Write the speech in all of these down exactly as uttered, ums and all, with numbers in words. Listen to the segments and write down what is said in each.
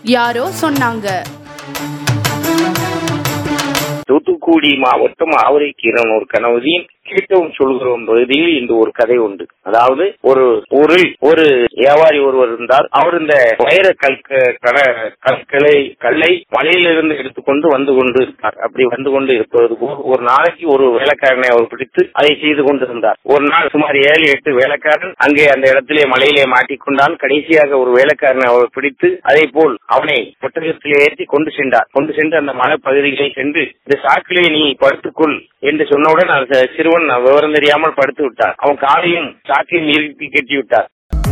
யாரோ சொன்னாங்க. தூத்துக்குடி மாவட்டம் ஆவரைக்கீரனூர் கனவதியின் கேட்டவும் சொல்கிறோம் பகுதியில் இன்று ஒரு கதை உண்டு. அதாவது ஒரு ஊரில் ஒரு வியாபாரி ஒருவர் இருந்தார். அவர் இந்த வைர கற்களை கல்லை மலையிலிருந்து எடுத்துக்கொண்டு வந்து கொண்டு இருப்பார். அப்படி வந்து கொண்டு இருப்பது போல் ஒரு நாளைக்கு ஒரு வேலைக்காரனை அவர் பிடித்து அதை செய்து கொண்டிருந்தார். ஒரு நாள் சுமார் ஏழு எட்டு வேலைக்காரன் அங்கே அந்த இடத்திலே மலையிலே மாட்டிக்கொண்டான். கடைசியாக ஒரு வேலைக்காரனை அவர் பிடித்து அதே போல் அவனை ஒட்டகத்திலே ஏற்றி கொண்டு சென்றார். கொண்டு சென்று அந்த மலைப்பகுதிகளை சென்று இந்த சாக்கிலே நீ படுத்துக்கொள் என்று சொன்னவுடன் அந்த சிறுவன் விவரம் தெரியாமல் படுத்து விட்டார். அவன் காலையும் சாக்கில் இறுக்கி கட்டி விட்டார்.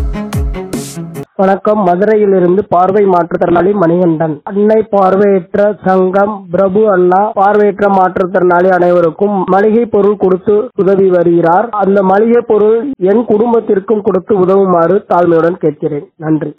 வணக்கம். மதுரையிலிருந்து பார்வை மாற்றுத்திறனாளி மணிகண்டன். அன்னை பார்வையற்ற சங்கம் பிரபு அண்ணா பார்வையற்ற மாற்றுத்திறனாளி அனைவருக்கும் மளிகை பொருள் கொடுத்து உதவி வருகிறார். அந்த மளிகை பொருள் என் குடும்பத்திற்கும் கொடுத்து உதவுமாறு தாழ்மையுடன் கேட்கிறேன். நன்றி.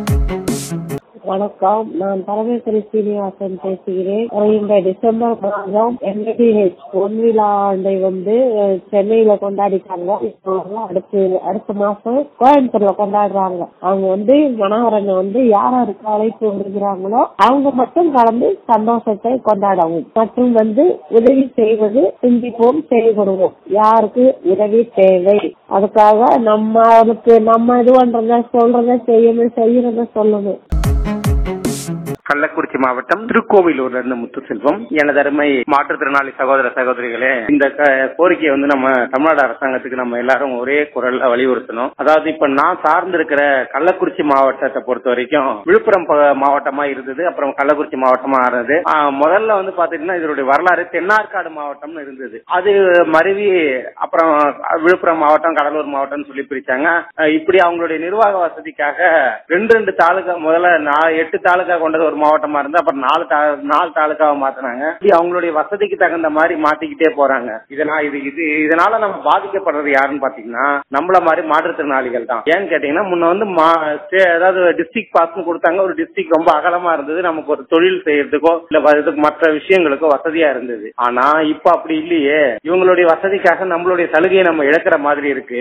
வணக்கம். நான் பரமேஸ்வரி சீனிவாசன் பேசுகிறேன். இந்த டிசம்பர் மாதம் எம்ஏடிஹெச் பொன்விழா ஆண்டை வந்து சென்னையில கொண்டாடிட்டாங்க. இப்போ அடுத்து அடுத்த மாசம் கோயம்புத்தூர்ல கொண்டாடுறாங்க. அவங்க வந்து மனோகரனை வந்து யாராருக்கு அழைப்பு விடுகிறாங்களோ அவங்க மட்டும் கலந்து சந்தோஷத்தை கொண்டாடவும் மற்றும் வந்து உதவி செய்வது சிந்திப்போம், செயல்படுவோம். யாருக்கு உதவி தேவை அதுக்காக நம்மளுக்கு நம்ம இது பண்றத சொல்றத செய்யணும், செய்யறத சொல்லணும். கள்ளக்குறிச்சி மாவட்டம் திருக்கோவிலூர்ல இருந்து முத்துசெல்வம். எனது அருமை மாற்றுத்திறனாளி சகோதர சகோதரிகளே, இந்த கோரிக்கையை வந்து நம்ம தமிழ்நாடு அரசாங்கத்துக்கு நம்ம எல்லாரும் ஒரே குரல்ல வலியுறுத்தணும். அதாவது இப்ப நான் சார்ந்து இருக்கிற கள்ளக்குறிச்சி மாவட்டத்தை பொறுத்த வரைக்கும் விழுப்புரம் மாவட்டமா இருந்தது, அப்புறம் கள்ளக்குறிச்சி மாவட்டமா இருந்தது. முதல்ல வந்து பாத்தீங்கன்னா இதனுடைய வரலாறு தென்னார்காடு மாவட்டம்னு இருந்தது. அது மருவி அப்புறம் விழுப்புரம் மாவட்டம், கடலூர் மாவட்டம் சொல்லி பிரிச்சாங்க. இப்படி அவங்களுடைய நிர்வாக வசதிக்காக ரெண்டு ரெண்டு தாலுகா, முதல்ல எட்டு தாலுகா கொண்டது ஒரு மாவட்டமா இருந்தா அப்புறம் நாலு நாலு தாலுகாவை மாத்தினாங்க. அவங்களுடைய வசதிக்கு தகுந்த மாதிரி மாத்திக்கிட்டே போறாங்க. இதனால இது இது இதனால நம்ம பாதிக்கப்படுறது யாருன்னு பாத்தீங்கன்னா நம்மள மாதிரி மாற்றுத்திறனாளிகள் தான். ஏன்னு கேட்டீங்கன்னா முன்ன வந்து அதாவது டிஸ்ட்ரிக்ட் பாஸ்னு கொடுத்தாங்க. ஒரு டிஸ்ட்ரிக்ட் ரொம்ப அகலமா இருந்தது, நமக்கு ஒரு தொழில் செய்யறதுக்கோ இல்ல மற்ற விஷயங்களுக்கோ வசதியா இருந்தது. ஆனா இப்ப அப்படி இல்லையே. இவங்களுடைய வசதிக்காக நம்மளுடைய சலுகையை நம்ம இழக்கிற மாதிரி இருக்கு.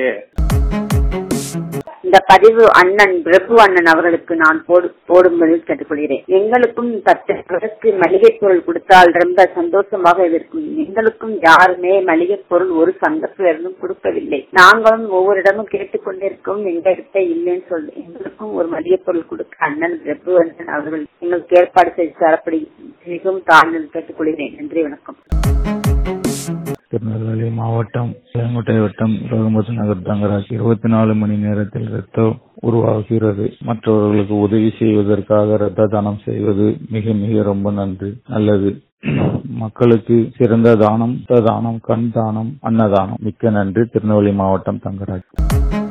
இந்த பதிவு அண்ணன் பிரபு அண்ணன் அவர்களுக்கு நான் போடும்படி கேட்டுக்கொள்கிறேன். எங்களுக்கும் பத்து மளிகை பொருள் கொடுத்தால் ரொம்ப சந்தோஷமாக இருக்கும். எங்களுக்கும் யாருமே மளிகை பொருள் ஒரு சங்கத்துல இருந்தும் கொடுக்கவில்லை. நாங்களும் ஒவ்வொரு இடமும் கேட்டுக்கொண்டிருக்கோம், எங்க இடத்த இல்லைன்னு சொல்லி எங்களுக்கும் ஒரு மளிகை பொருள் கொடுக்க அண்ணன் பிரபு அண்ணன் அவர்கள் எங்களுக்கு ஏற்பாடு செய்து தரப்படி மிகவும் தாழ்ந்து கேட்டுக்கொள்கிறேன். நன்றி, வணக்கம். திருநெல்வேலி மாவட்டம் செங்கோட்டை வட்டம் ரகுமதி நகர் தங்கராஜ். இருபத்தி நாலு மணி நேரத்தில் ரத்தம் உருவாகிறது. மற்றவர்களுக்கு உதவி செய்வதற்காக ரத்த தானம் செய்வது மிக மிக ரொம்ப நன்றி, நல்லது. மக்களுக்கு சிறந்த தானம் ரத்த தானம், கண் தானம், அன்னதானம். மிக்க நன்றி. திருநெல்வேலி மாவட்டம் தங்கராஜ்.